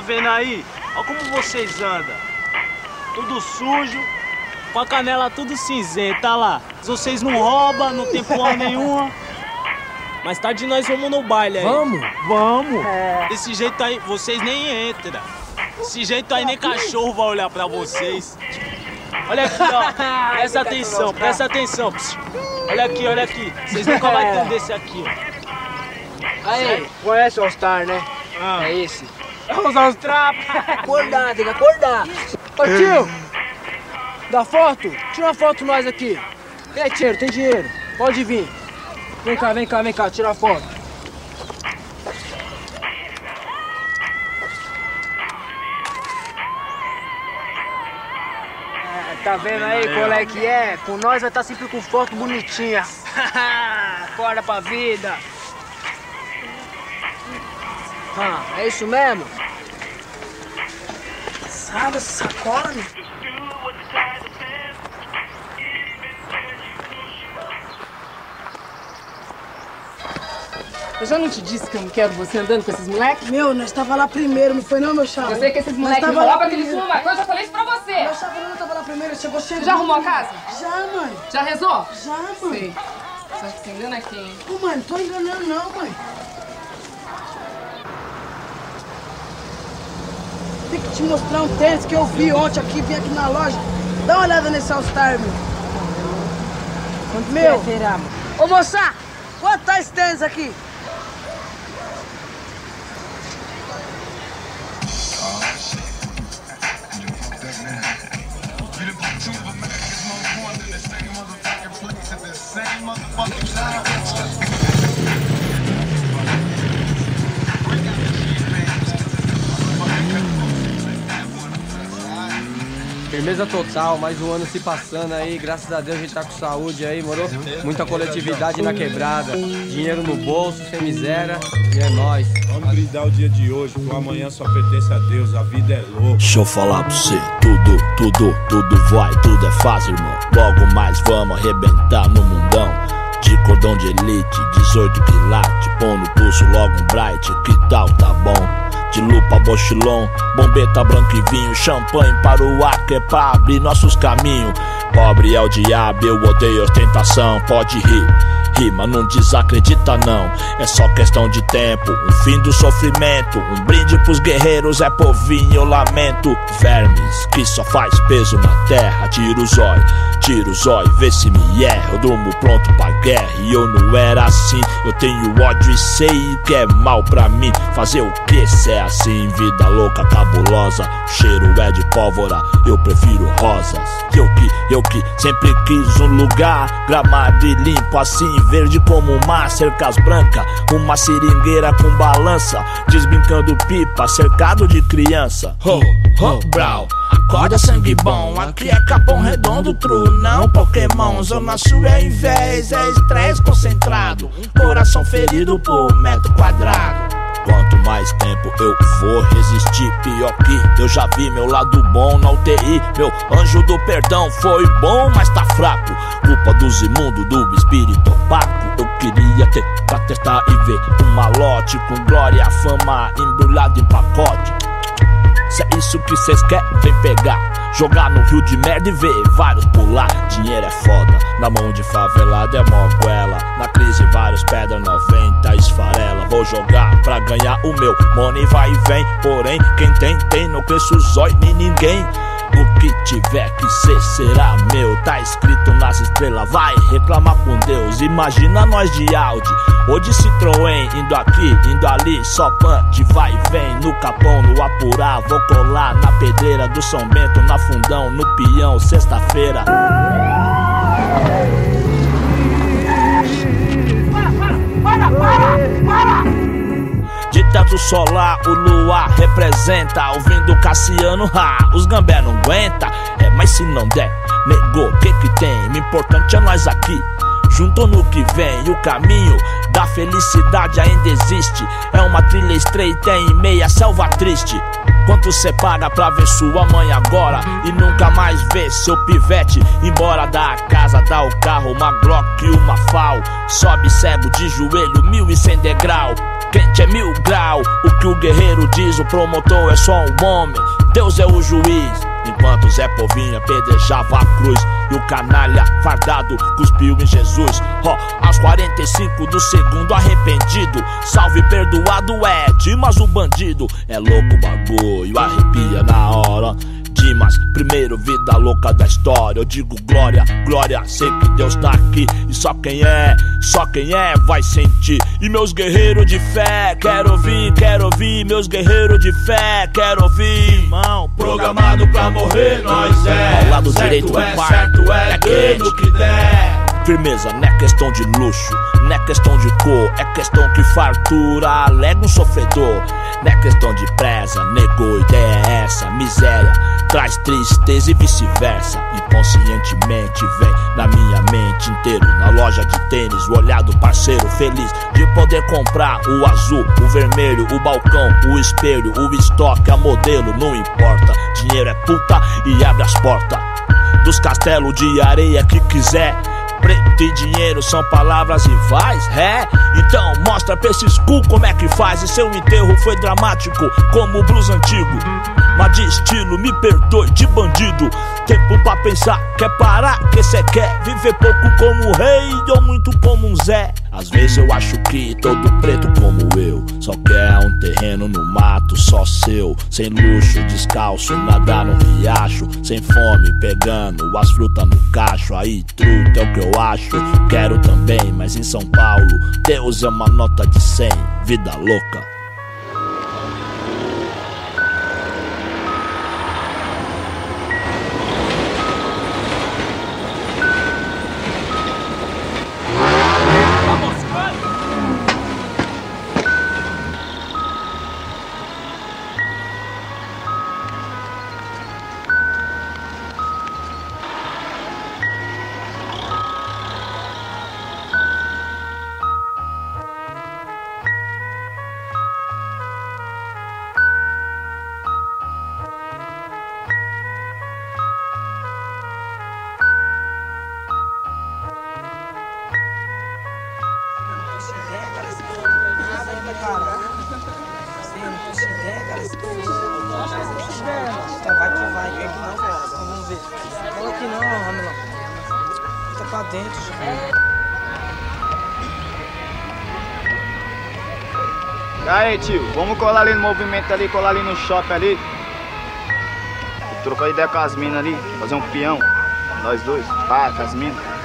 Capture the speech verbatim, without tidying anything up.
vendo aí? Olha como vocês andam. Tudo sujo, com a canela tudo cinzenta, lá. Vocês não roubam, não tem porra nenhuma. Mais tarde nós vamos no baile aí. Vamos? Vamos. É. Desse jeito aí, vocês nem entram. Desse jeito aí nem cachorro vai olhar pra vocês. Olha aqui, ó. Presta atenção, presta atenção. Olha aqui, olha aqui. Vocês nunca vão entender esse aqui, ó. Aí, conhece o All Star, né? Ah. É esse. Vamos usar os trapos. Acordar, tem que acordar. Ô tio, dá foto? Tira uma foto nós aqui. Tem dinheiro, tem dinheiro. Pode vir. Vem cá, vem cá, vem cá, tira a foto. É, tá vendo aí qual é que é? Com nós vai estar sempre com foto bonitinha. Acorda pra vida. Ah, é isso mesmo? Sabe essa sacola, meu? Eu já não te disse que eu não quero você andando com esses moleques? Meu, nós tava lá primeiro, não foi não, meu chapa? Eu sei que esses moleques roubam, que eles fumam maconha, eu já falei isso pra você. Meu chapa não tava lá primeiro, chegou chegando. Já arrumou a casa? Já, mãe. Já rezou? Já, mãe. Sei. Você acha que você engana quem? Ô, mãe, não tô enganando não, mãe. Tem que te mostrar um tênis que eu vi ontem aqui, vim aqui na loja. Dá uma olhada nesse All Star, meu. Quanto meu. Você terá? Ô, moça, quanto tá esse tênis aqui? Firmeza total, mais um ano se passando aí, graças a Deus a gente tá com saúde aí, moro? Muita coletividade na quebrada, dinheiro no bolso, sem miséria, e é nóis. Vamos brindar o dia de hoje, que o amanhã só pertence a Deus, a vida é louca. Deixa eu falar pra você, tudo, tudo, tudo vai, tudo é fácil, irmão. Logo mais vamos arrebentar no mundão. De cordão de elite, dezoito quilates, pão no pulso logo um bright, que tal, tá bom? De lupa, bochilon, bombeta, branco e vinho, champanhe para o ar, que é pra abrir nossos caminhos. Pobre é o diabo, eu odeio ostentação, pode rir, rir, mas não desacredita não. É só questão de tempo, um fim do sofrimento, um brinde pros guerreiros, é povinho, eu lamento. Vermes, que só faz peso na terra, tira o zóio, tira o zóio, vê se me erra. Eu durmo pronto pra guerra e eu não era assim. Eu tenho ódio e sei que é mal pra mim. Fazer o que se é assim, vida louca, cabulosa. O cheiro é de pólvora, eu prefiro rosas. Eu que, eu que sempre quis um lugar gramado e limpo assim, verde como o mar, cercas brancas, uma seringueira com balança, desbrincando pipa, cercado de criança. Ho, ho, brau, acorda sangue bom, aqui é Capão Redondo, true, não Pokémon. Zona Sul é inveja, é estresse concentrado, coração ferido por metro quadrado. Quanto mais tempo eu for resistir, pior que eu já vi meu lado bom na U T I. Meu anjo do perdão foi bom, mas tá fraco. Culpa dos imundos, do espírito opaco. Eu queria ter pra testar e ver um malote com glória e fama embrulhado em pacote. Se é isso que cês querem, vem pegar. Jogar no rio de merda e ver vários pular. Dinheiro é foda, na mão de favelado é mó goela. Na crise vários pedra noventa esfarela. Vou jogar pra ganhar o meu, money vai e vem. Porém, quem tem, tem, não cresce o zóio nem ninguém. O que tiver que ser será meu, tá escrito nas estrelas, vai reclamar com Deus. Imagina nós de Audi ou de Citroën, indo aqui, indo ali, só punch, vai e vem. No Capão, no Apurá, vou colar na pedreira do São Bento, na Fundão, no Peão, sexta-feira. Para, para, para, para! De teto solar, o luar representa. Ouvindo Cassiano, ha, os gambé não aguenta. É, mas se não der, negou, que que tem? O importante é nós aqui, junto no que vem. O caminho da felicidade ainda existe. É uma trilha estreita em meia selva triste. Quanto cê paga pra ver sua mãe agora e nunca mais ver seu pivete embora da casa, dá o carro, uma Glock e uma F A O. Sobe cego de joelho, mil e cem degrau. quente é mil grau. O que o guerreiro diz, o promotor é só um homem. Deus é o juiz. Enquanto Zé Povinho apedrejava a cruz e o canalha fardado cuspiu em Jesus. Ó, oh, aos quarenta e cinco do segundo arrependido, salve perdoado é Dimas o bandido. É louco o bagulho, arrepia na hora. Dimas, primeiro vida louca da história. Eu digo glória, glória, sei que Deus tá aqui. E só quem é, só quem é vai sentir. E meus guerreiros de fé, quero ouvir, quero ouvir. Meus guerreiros de fé, quero ouvir. Irmão, programado pra morrer, nós é. Ao lado direito é do pai, certo, é, é quente. quente. Que der. Firmeza, não é questão de luxo, não é questão de cor, é questão que fartura alega um sofredor. Não é questão de presa, negou, ideia é essa. Miséria traz tristeza e vice-versa. Inconscientemente vem na minha mente inteiro. Na loja de tênis, o olhar do parceiro feliz de poder comprar o azul, o vermelho, o balcão, o espelho, o estoque, a modelo, não importa. Dinheiro é puta e abre as portas dos castelos de areia que quiser. Preto e dinheiro são palavras rivais, é? Então mostra pra esses cu como é que faz. E seu enterro foi dramático como o blues antigo, mas de estilo, me perdoe, de bandido. Tempo pra pensar, quer parar, que cê quer viver pouco como rei ou muito como um Zé. Às vezes eu acho que todo preto como eu só quer um terreno no mato só seu. Sem luxo, descalço, nadar no riacho, sem fome, pegando as frutas no cacho. Aí truta é o que eu acho, quero também, mas em São Paulo Deus é uma nota de cem, vida louca. Vai que vai, tem que não, cara. Vamos ver. Fala que não, Ramilão. Fica pra dentro, já. E aí, tio, vamos colar ali no movimento ali, colar ali no shopping ali. Trocar ideia com as minas ali, fazer um peão. Nós dois, pá, com as minas.